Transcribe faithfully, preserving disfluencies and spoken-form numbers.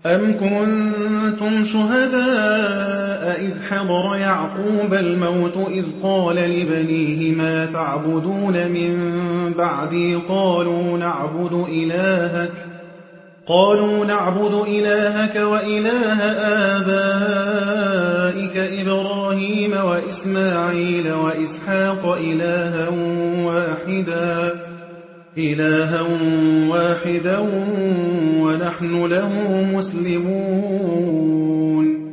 أَمْ كُنتُمْ شُهَدَاءَ إِذْ حَضَرَ يَعْقُوبَ الْمَوْتُ إِذْ قَالَ لِبَنِيهِ مَا تَعْبُدُونَ مِن بَعْدِي قَالُوا نَعْبُدُ إِلَٰهَكَ قالوا نعبد إلهك وإله آبائك إبراهيم وإسماعيل وإسحاق إلها واحدا إلها واحدا ونحن له مسلمون